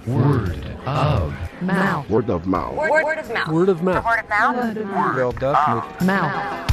Word of mouth. Word of mouth. Word of mouth. Word of mouth. Word of mouth. Word of Mouth.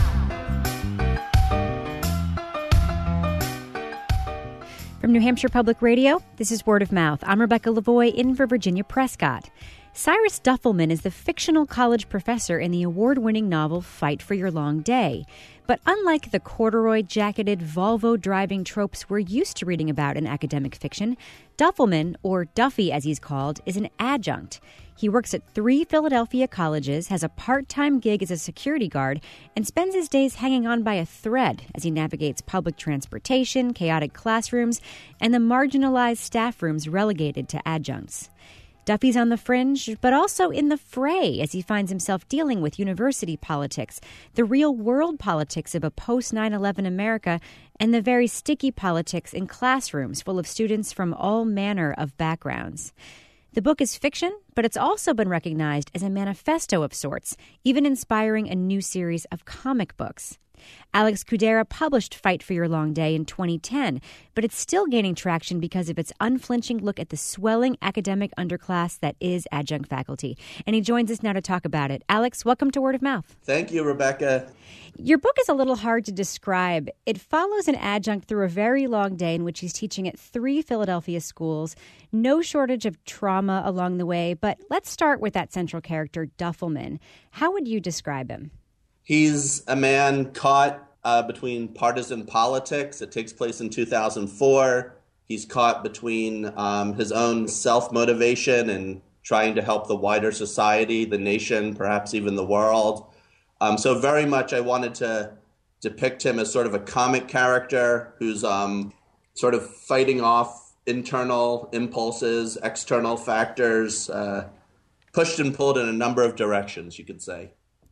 From New Hampshire Public Radio, this is Word of Mouth. I'm Rebecca Lavoie, in for Virginia Prescott. Cyrus Duffelman is the fictional college professor in the award-winning novel Fight for Your Long Day. But unlike the corduroy-jacketed, Volvo-driving tropes we're used to reading about in academic fiction, Duffelman, or Duffy as he's called, is an adjunct. He works at 3 Philadelphia colleges, has a part-time gig as a security guard, and spends his days hanging on by a thread as he navigates public transportation, chaotic classrooms, and the marginalized staff rooms relegated to adjuncts. Duffy's on the fringe, but also in the fray as he finds himself dealing with university politics, the real-world politics of a post-9/11 America, and the very sticky politics in classrooms full of students from all manner of backgrounds. The book is fiction, but it's also been recognized as a manifesto of sorts, even inspiring a new series of comic books. Alex Kudera published Fight for Your Long Day in 2010, but it's still gaining traction because of its unflinching look at the swelling academic underclass that is adjunct faculty. And he joins us now to talk about it. Alex, welcome to Word of Mouth. Thank you, Rebecca. Your book is a little hard to describe. It follows an adjunct through a very long day in which he's teaching at 3 Philadelphia schools. No shortage of trauma along the way, but let's start with that central character, Duffelman. How would you describe him? He's a man caught between partisan politics. It takes place in 2004. He's caught between his own self-motivation and trying to help the wider society, the nation, perhaps even the world. So very much I wanted to depict him as sort of a comic character who's sort of fighting off internal impulses, external factors, pushed and pulled in a number of directions, you could say.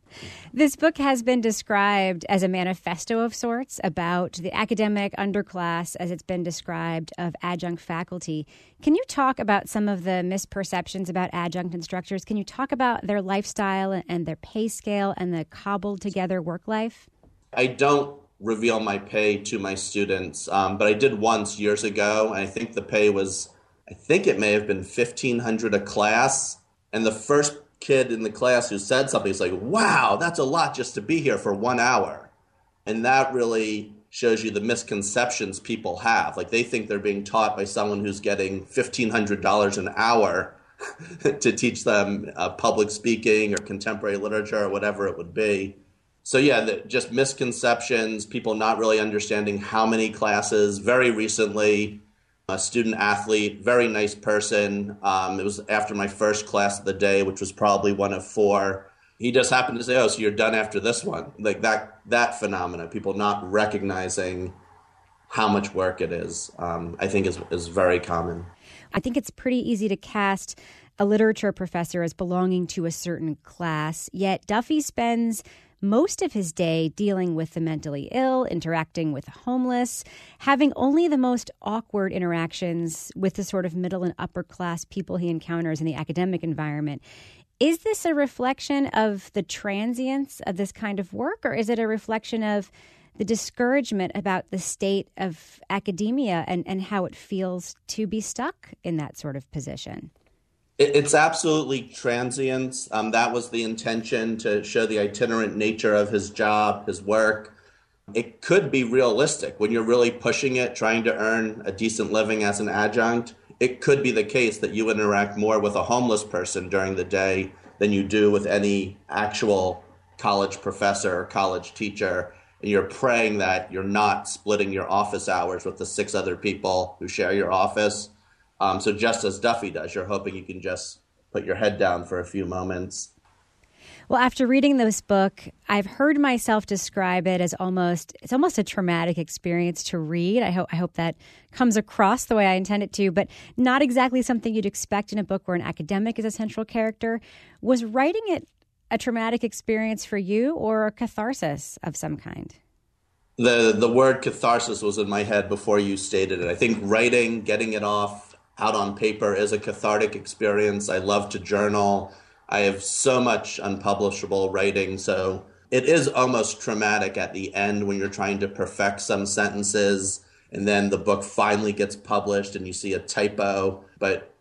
This book has been described as a manifesto of sorts about the academic underclass, as it's been described, of adjunct faculty. Can you talk about some of the misperceptions about adjunct instructors? Can you talk about their lifestyle and their pay scale and the cobbled together work life? I don't reveal my pay to my students, but I did once years ago. And I think the pay was, it may have been $1,500 a class. And the first kid in the class who said something is like, wow, that's a lot just to be here for 1 hour. And that really shows you the misconceptions people have. Like they think they're being taught by someone who's getting $1,500 an hour to teach them public speaking or contemporary literature or whatever it would be. So yeah, just misconceptions, people not really understanding how many classes. Very recently, a student athlete, very nice person. It was after my first class of the day, which was probably one of 4. He just happened to say, oh, so you're done after this one. Like that phenomena, people not recognizing how much work it is, I think is very common. I think it's pretty easy to cast a literature professor as belonging to a certain class, yet Duffy spends most of his day dealing with the mentally ill, interacting with the homeless, having only the most awkward interactions with the sort of middle and upper class people he encounters in the academic environment. Is this a reflection of the transience of this kind of work, or is it a reflection of the discouragement about the state of academia and how it feels to be stuck in that sort of position? It's absolutely transient. That was the intention, to show the itinerant nature of his job, his work. It could be realistic when you're really pushing it, trying to earn a decent living as an adjunct. It could be the case that you interact more with a homeless person during the day than you do with any actual college professor or college teacher. And you're praying that you're not splitting your office hours with the 6 other people who share your office. So just as Duffy does, you're hoping you can just put your head down for a few moments. Well, after reading this book, I've heard myself describe it as almost a traumatic experience to read. I hope that comes across the way I intend it to, but not exactly something you'd expect in a book where an academic is a central character. Was writing it a traumatic experience for you, or a catharsis of some kind? The word catharsis was in my head before you stated it. I think writing, getting it off out on paper is a cathartic experience. I love to journal. I have so much unpublishable writing, so it is almost traumatic at the end when you're trying to perfect some sentences and then the book finally gets published and you see a typo. But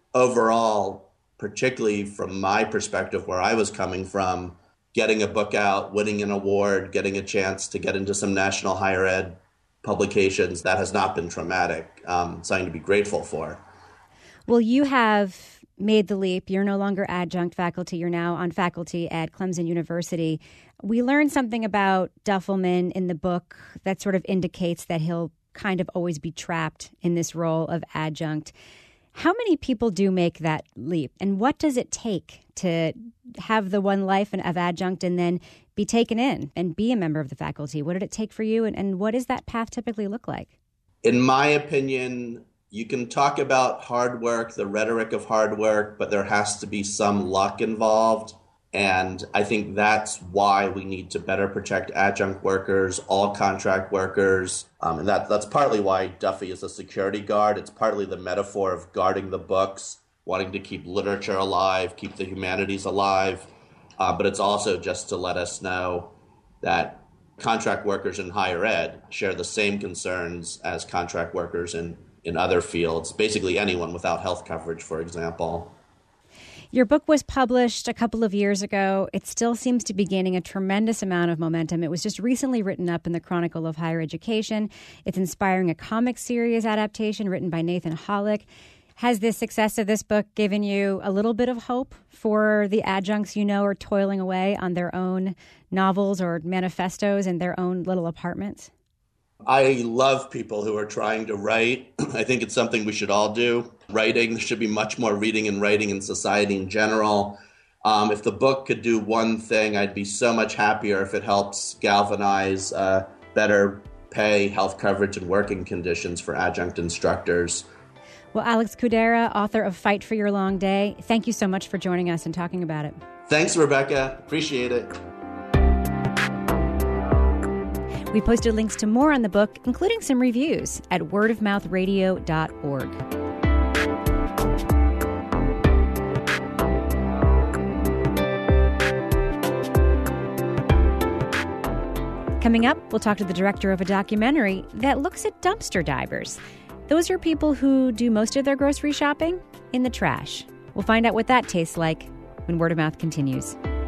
overall, particularly from my perspective, where I was coming from, getting a book out, winning an award, getting a chance to get into some national higher ed publications, that has not been traumatic. Something to be grateful for. Well, you have made the leap. You're no longer adjunct faculty. You're now on faculty at Clemson University. We learned something about Duffelman in the book that sort of indicates that he'll kind of always be trapped in this role of adjunct. How many people do make that leap? And what does it take to have the one life of adjunct and then be taken in and be a member of the faculty? What did it take for you? And what does that path typically look like? In my opinion, you can talk about hard work, the rhetoric of hard work, but there has to be some luck involved. And I think that's why we need to better protect adjunct workers, all contract workers. And that's partly why Duffy is a security guard. It's partly the metaphor of guarding the books, wanting to keep literature alive, keep the humanities alive. But it's also just to let us know that contract workers in higher ed share the same concerns as contract workers in other fields, basically anyone without health coverage, for example. Your book was published a couple of years ago. It still seems to be gaining a tremendous amount of momentum. It was just recently written up in the Chronicle of Higher Education. It's inspiring a comic series adaptation written by Nathan Hollick. Has the success of this book given you a little bit of hope for the adjuncts you know are toiling away on their own novels or manifestos in their own little apartments? I love people who are trying to write. I think it's something we should all do. Writing, there should be much more reading and writing in society in general. If the book could do one thing, I'd be so much happier if it helps galvanize better pay, health coverage, and working conditions for adjunct instructors. Well, Alex Kudera, author of Fight for Your Long Day, thank you so much for joining us and talking about it. Thanks, Rebecca. Appreciate it. We posted links to more on the book, including some reviews, at wordofmouthradio.org. Coming up, we'll talk to the director of a documentary that looks at dumpster divers. Those are people who do most of their grocery shopping in the trash. We'll find out what that tastes like when Word of Mouth continues.